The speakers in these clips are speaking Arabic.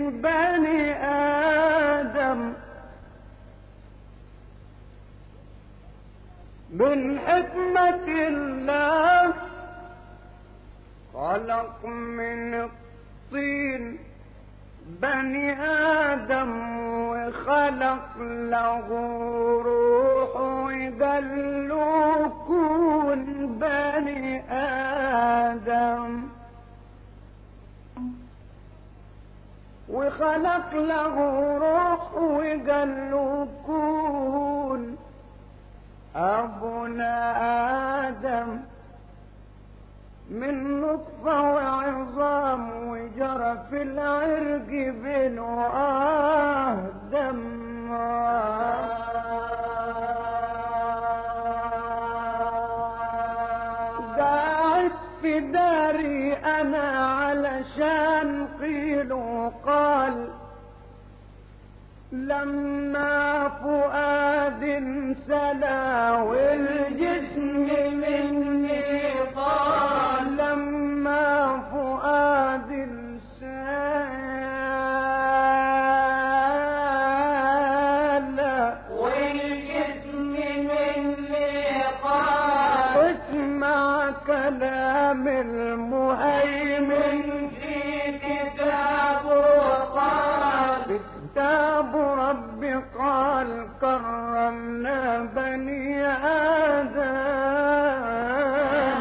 بني آدم من حكمة الله خلق من الطين بني آدم وخلق له روح وقال له كون بني آدم وخلق له روح وقال له كون أبونا آدم من نطفة وعظام وجرى في العرق بينه دم قاعد في داري أنا علشان قيل وقال لما فؤاد انسلى والجسم مني طال لما فؤاد انسلى والجسم مني طال اسمع كلام المهيمن في كتابه قال كتاب ربي قال كرمنا بني آدم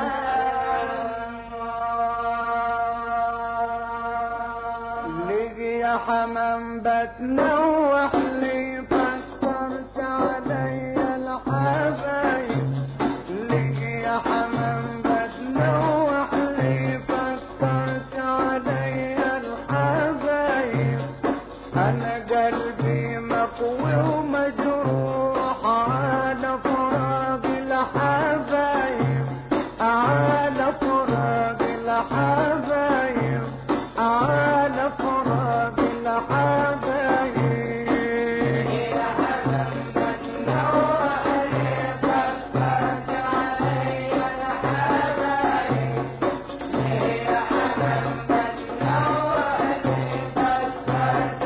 لقي يا حمام بتنوح لي فكرت علي الحبايب لقي يا حمام بتنوح لي فكرت علي الحبايب أنا قلبي مقوي ومجروح على فراق الحبايب على فراق الحبايب على فراق الحبايب يا حبيب بتنوح لي فكرت علي الحبايب يا حبيب بتنوح لي فكرت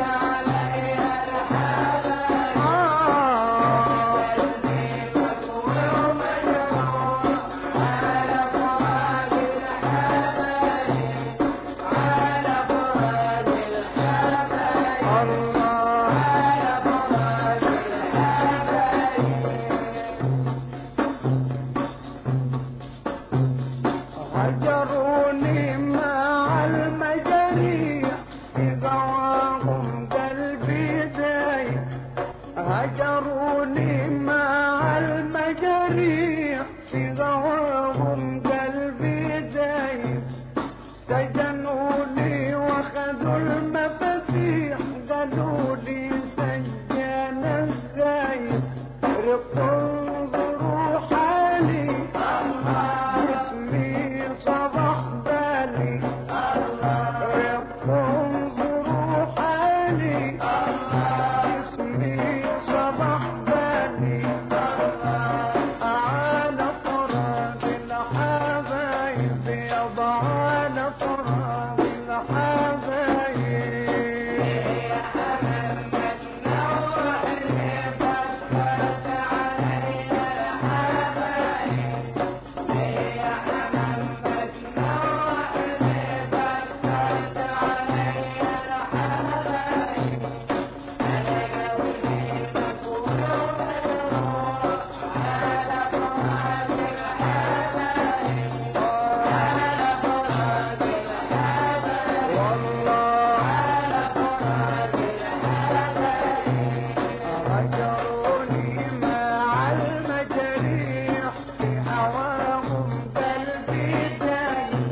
هجروني مع المجاريح في ضواهم قلبي دايب هجروني مع المجاريح في ضواهم قلبي دايب سجنوني واخذوا المفاتيح قالوا لي سجان الزايد رقوا انظروا حالي جسمي صبح بالي رقوا انظروا حالي جسمي صبح بالي على فراق الحبايب يضع على فراق الحبايب يا حبيب بتنوح لي فكرت علي الحبايب يا حبيب بتنوح لي فكرت علي الحبايب أنا قلبي مقوي ومجروح على فراق الحبايب على فراق الحبايب والله على فراق الحبايب هجروني مع المجاريح في هواهم قلبي دايب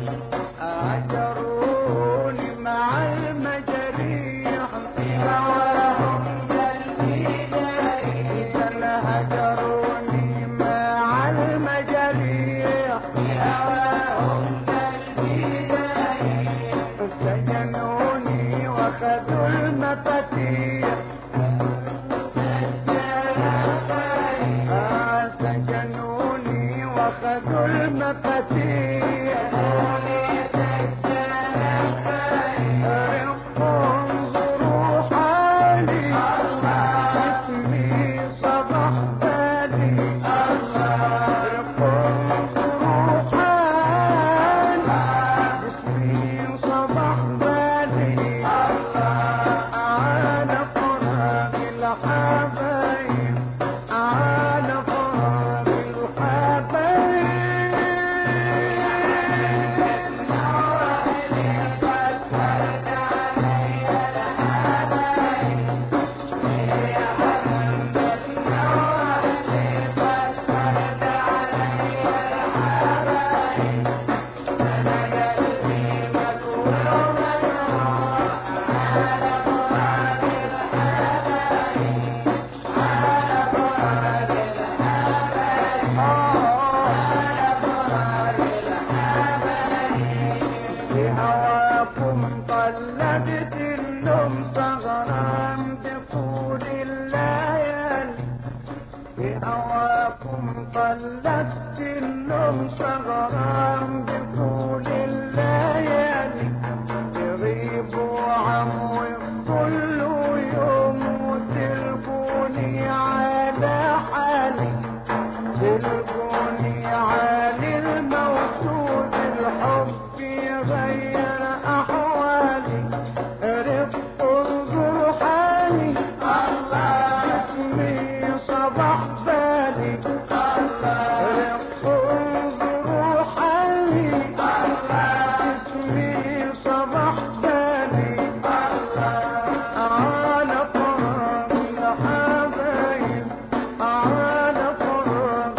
هجروني مع المجاريح في هواهم قلبي دايب هجروني مع المجاريح في هواهم قلبي دايب سجنوني واخذوا المفاتيح سجنوني واخذوا المفاتيح رقوا انظروا خدت النوم سهران بطول الليالي بهواكم طلبت النوم سهران بطول الليالي يغيبوا عمي كل يوم وتلقوني على حالي تلقوني على الموجود الحب يغير أحوالي رفق انظر حالي اسمي صباح بالي رفق انظر حالي اسمي صباح بالي على فراق الحبايب على فراق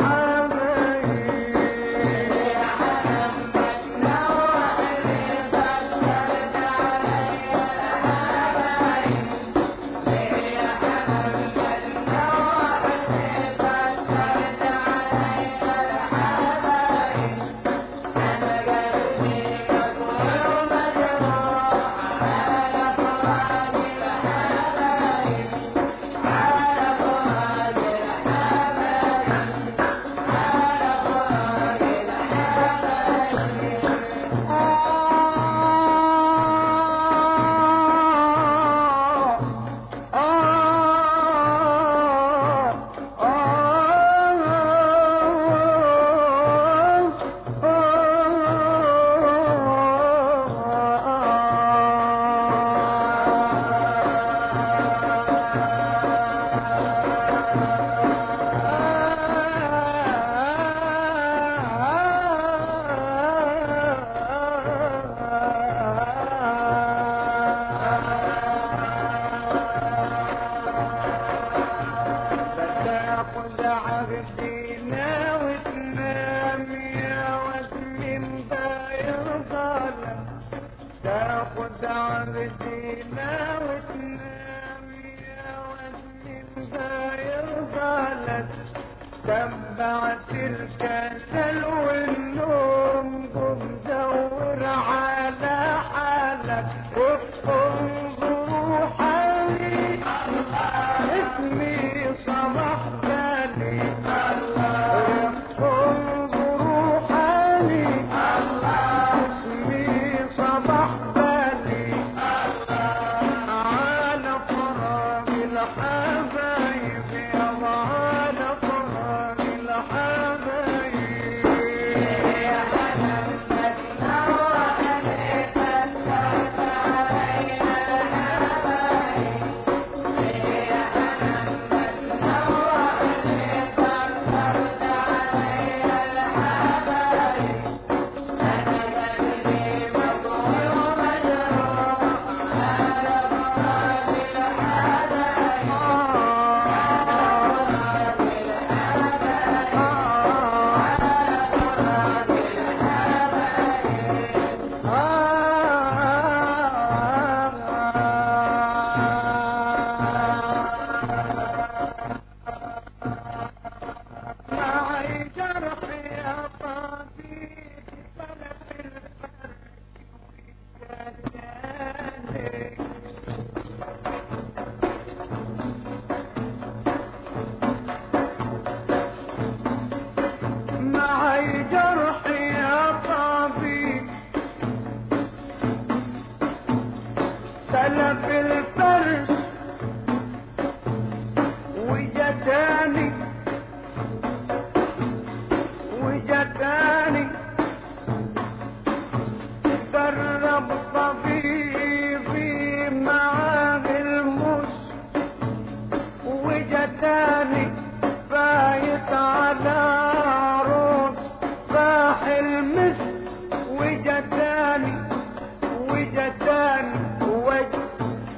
بتاخد عهدينا وتنام يا وسمين بايرضالك تاخد عهدينا وتنام يا وسمين بايرضالك تبعت الكسل والنوم قم دور على حالك انظروا حالي اسمي صباح بالي انظروا حالي اسمي صباح بالي على فراق الحبايب يلا على فراق الحبايب معي جرح يا طبيب بلد الفرق وجداني معي جرح يا طبيب سلف الفرس وجداني وجداني درب طبيبي معاه المس وجداني بايت على روس صاح المس وجداني وجداني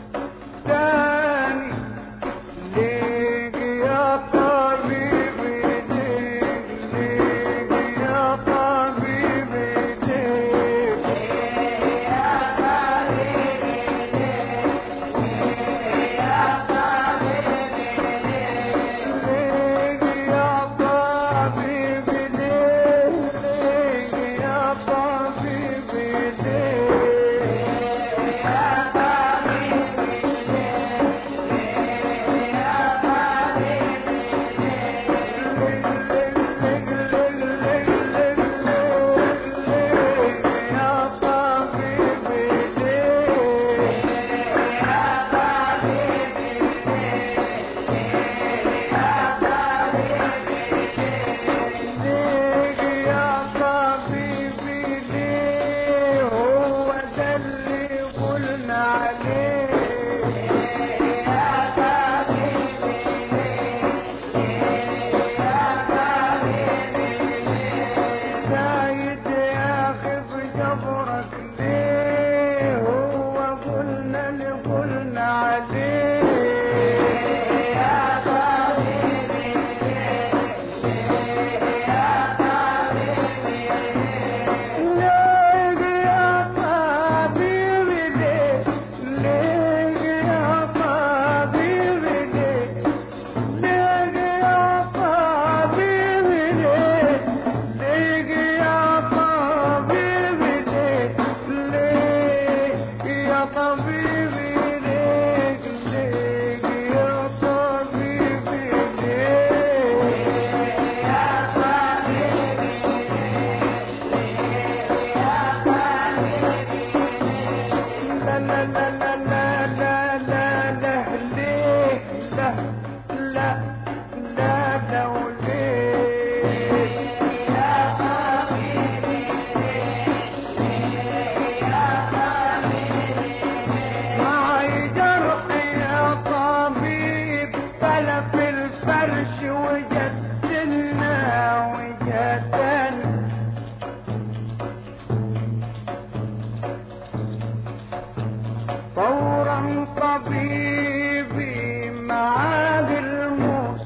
طبيبي معاه الموس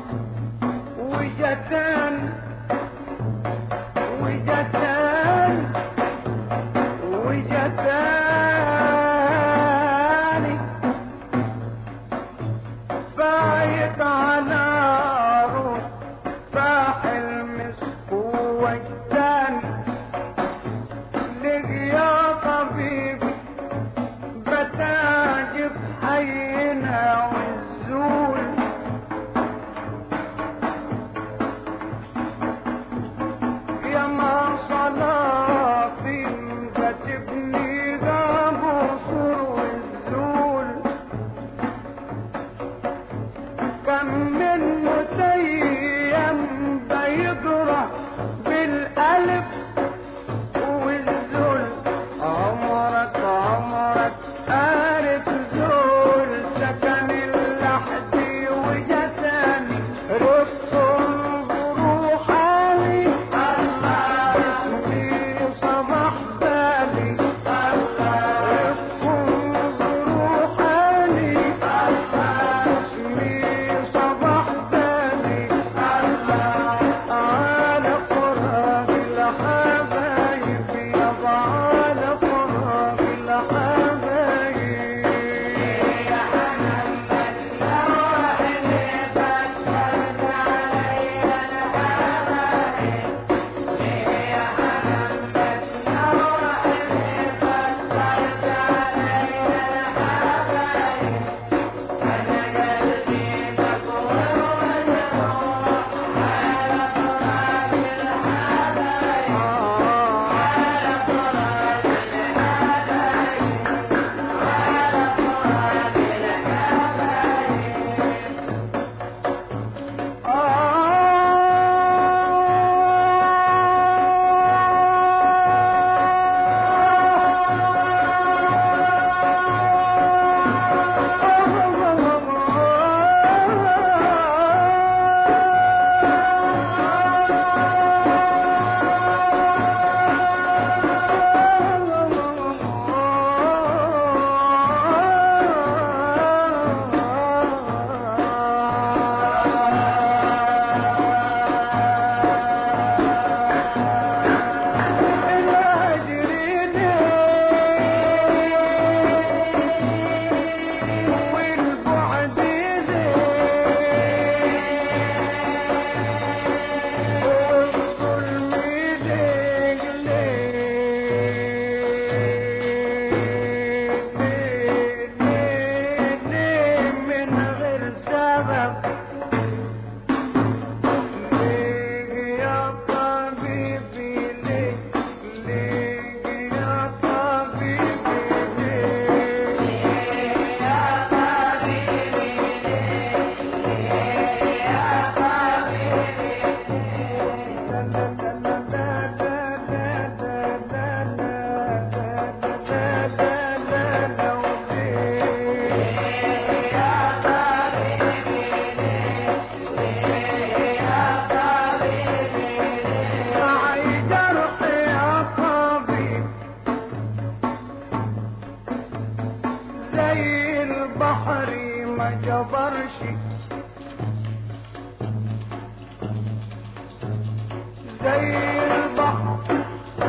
وجتان بايت على روح فاح المسك وجتان لك يا طبيبي بتاجب حينا والزول يا ما صلاتي كتبني غابوصر والزول كم من متيم بيضرب بالألف والزول عمرك عارف زول سكن اللحدي وجتاني رفض روحاني اسمي صباح بالي رفض روحاني اسمي صباح بالي على قراب الحبايب يابا على قراب الحبايب يا محمد روح اللي بسرت علينا الحبايب يا محمد روح اللي بسرت علينا الحبايب انا قلبي مكروه ونروح على قراب الحبايب على قراب زي البحر ما جبرش زي البحر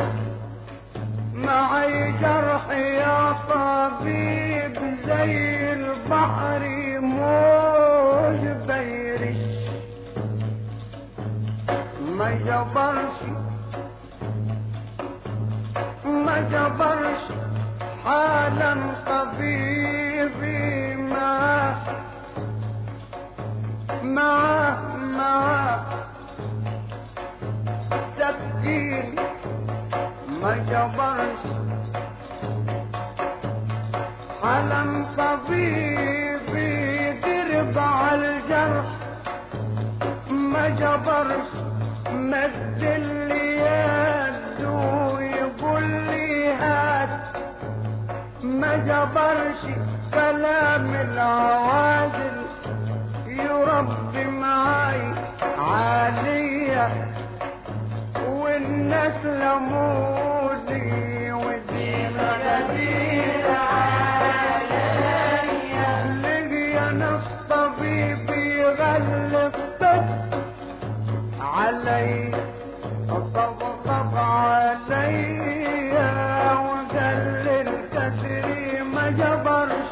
معي جرح يا طبيب زي البحر موج بيرش ما جبرش حالا طبيبي معاه تفكير ما جبرش حلم طبيبي درب على الجرح ما جبرش مد لي يده ويقول لي هات ما جبرش كلام العوازل يربي معاي عالية والناس لمودي ودي مجديد عليا لقي ناس طبيبي غلب علي طبطب عليا وقال الكسري ما جبرش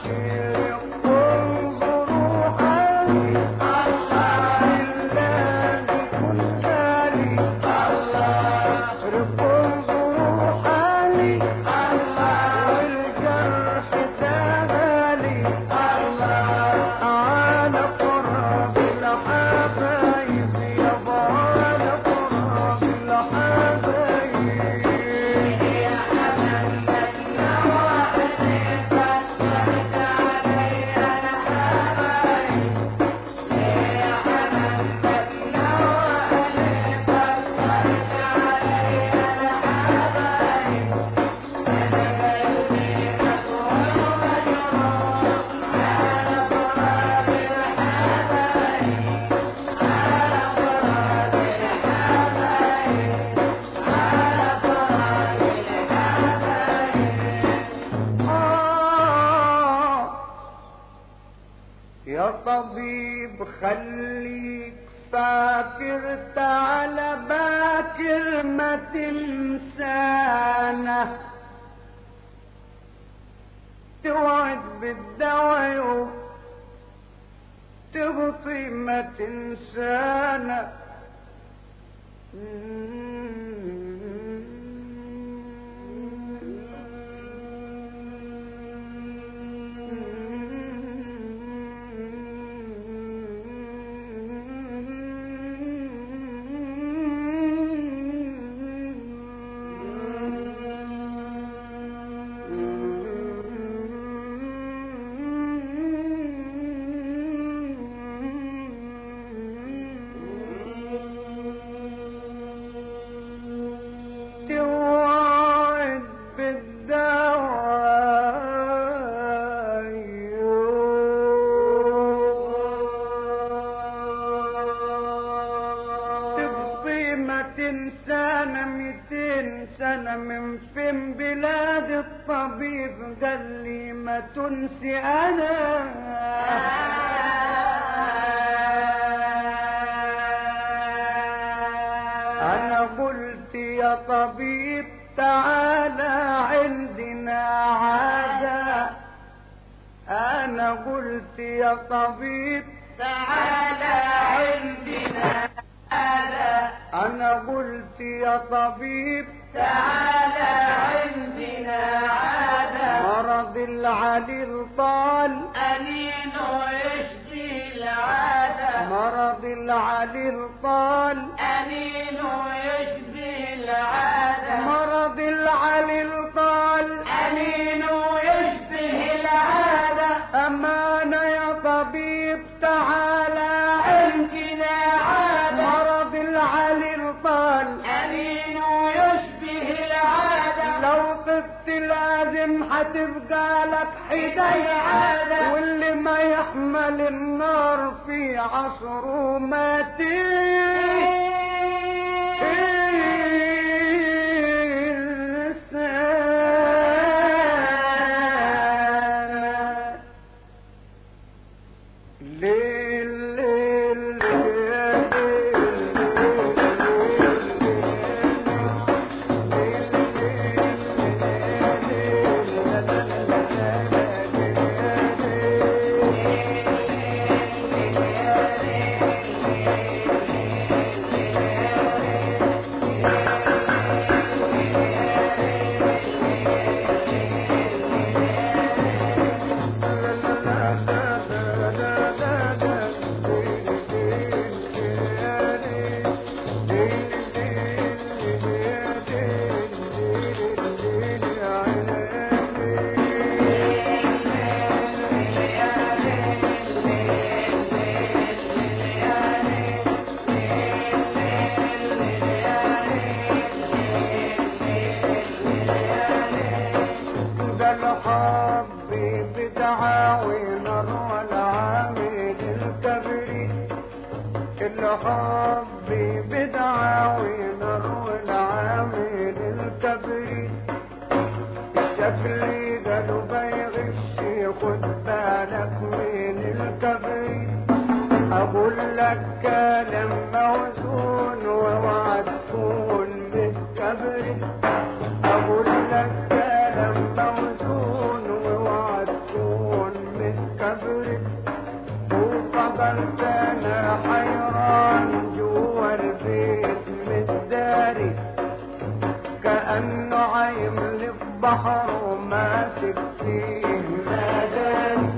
انظروا حالي الله الذي كنت لي الله انظروا حالي الله والجرح تغالي الله على قرب الحبايب يابا على قرب الحبايب يا حبايب يا طبيب خليك فاكر تعالى باكر ما تنسانا توعد بالدواء تبطي ما تنسانا توعد بالدواء تبقي ما تنسانا 200 سنة من فين بلاد الطبيب قال لي ما تنسي أنا قلت يا طبيب تعالى عندنا عادة أنا قلت يا طبيب تعالى عندنا عادة أنا قلت يا طبيب تعالى عندنا عادة مرض العليل طال أنين ويشفي العادة مرض العليل طال أنين ويشفي العادة مرض العليل طال أنين ويشفي العادة أمانة يا طبيب تعالى عندنا عادة مرض العليل طال أنين ويشفي العادة لو طفت لازم هتبقى لك حداية عادة واللي ما يحمل النار في عصره مات حبي بدعاوي نروي العامل الكبري شكلي قالوا بيغش خد بالك من الكبري اقول لك كلام موزون واوعى تكون بالكبري اقول لك كلام موزون واوعى تكون بالكبري وفضلت انا حيران جوا البيت متداري كأنه عايم بحر وماسك فيه مداري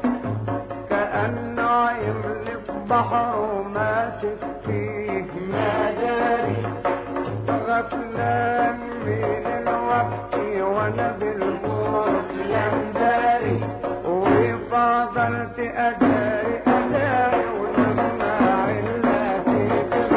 كأنه عايم بحر وماسك فيه مداري غفلان من الوقت وانا بالموت لمداري وفضلت اداري ولما علاتي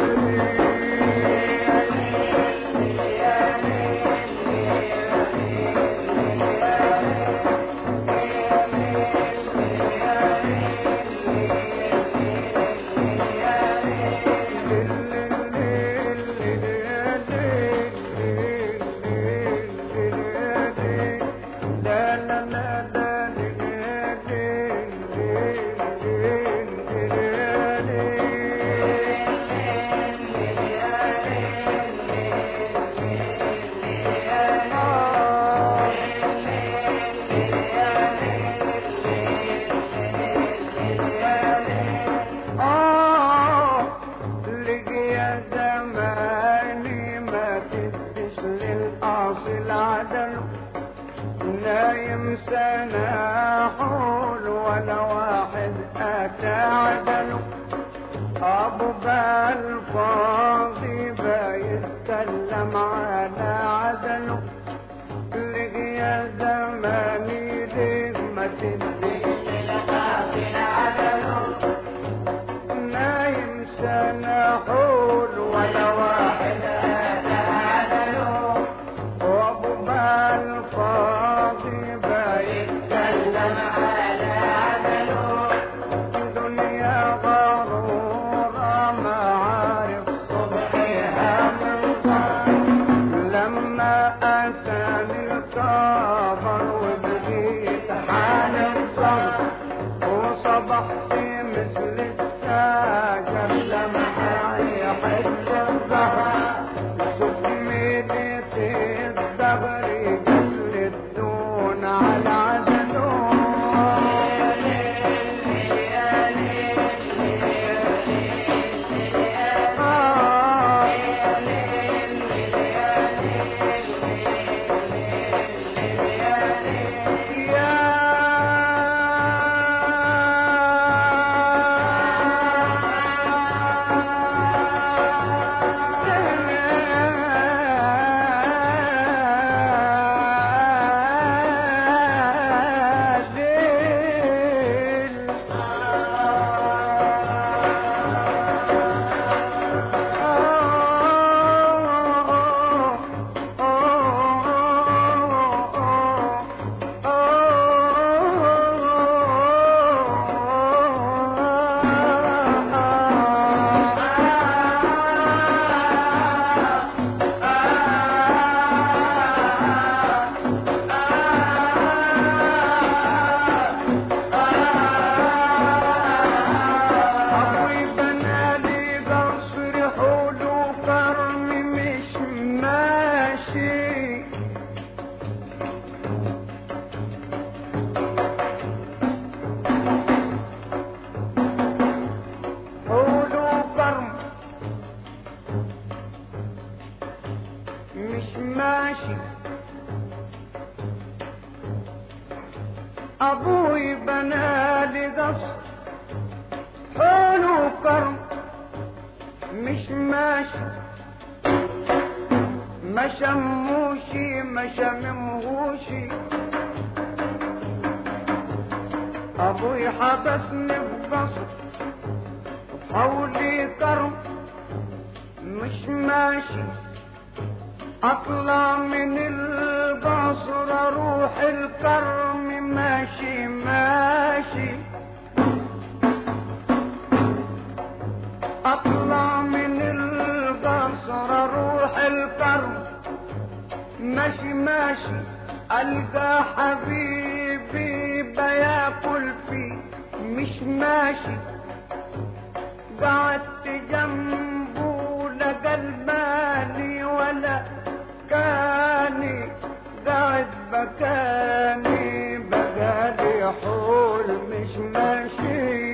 نايم سنة حول ولا واحد أتى عدله أبو بالفاضي بيتكلم على عدله لقي يا زماني ليه ما تديش الحاصل عدله نايم سنة حول ولا واحد أتى عدله وأبو بالفاضي بيتكلم على عدله دنيا ضرورة ما عارف صبحها من ضل لما أتاني الكبر وبقيت حال الصبر وصبحت مثل الساجر لما يحل الزهر سكملت الدبر قبل الدون على عدله ابوي بنالي قصر حلو كرم مش ماشي ما شموشي ما شممهوشي ابوي حبسني بقصر حولي كرم مش ماشي اطلع من القصر اروح الكرم ماشي ماشي اطلع ألقى حبيبي بياكل فيه مش ماشي، قعدت جنبه لا قلباني ولا كاني، قاعد بكاني بقالي حول مش ماشي.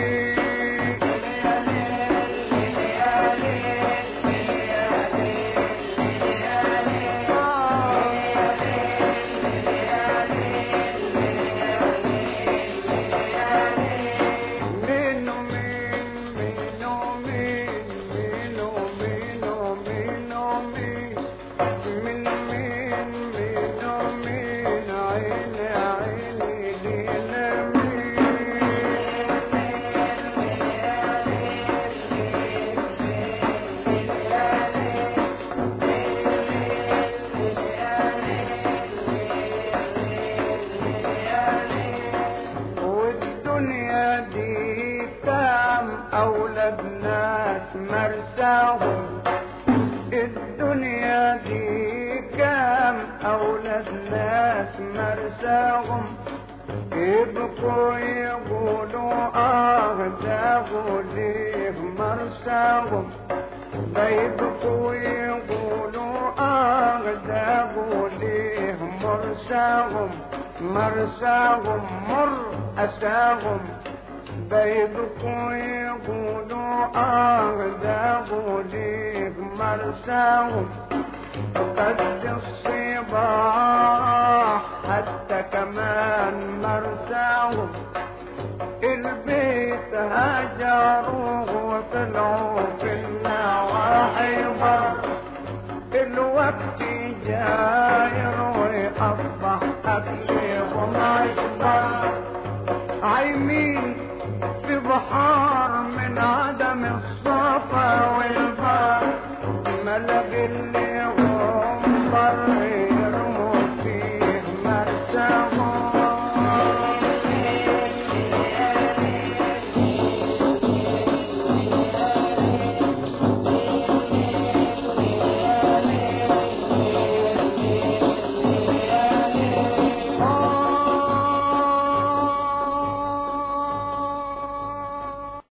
أولاد ناس مرساهم، الدنيا دي كام أولاد ناس مرساهم، يبقوا يقولوا داغوا ليه مرساهم، بيبقوا يقولوا داغوا ليه مرساهم، مرساهم مر أساهم، بيبقوا يقولوا داغوا ليه مرساهم، قد الصباح حتى كمان مرساهم، البيت هجروه وطلعوا في النواحي بر، الوقت جاير ويصبح أكلهم عشبر، عايمين في بحار من عدم الصفا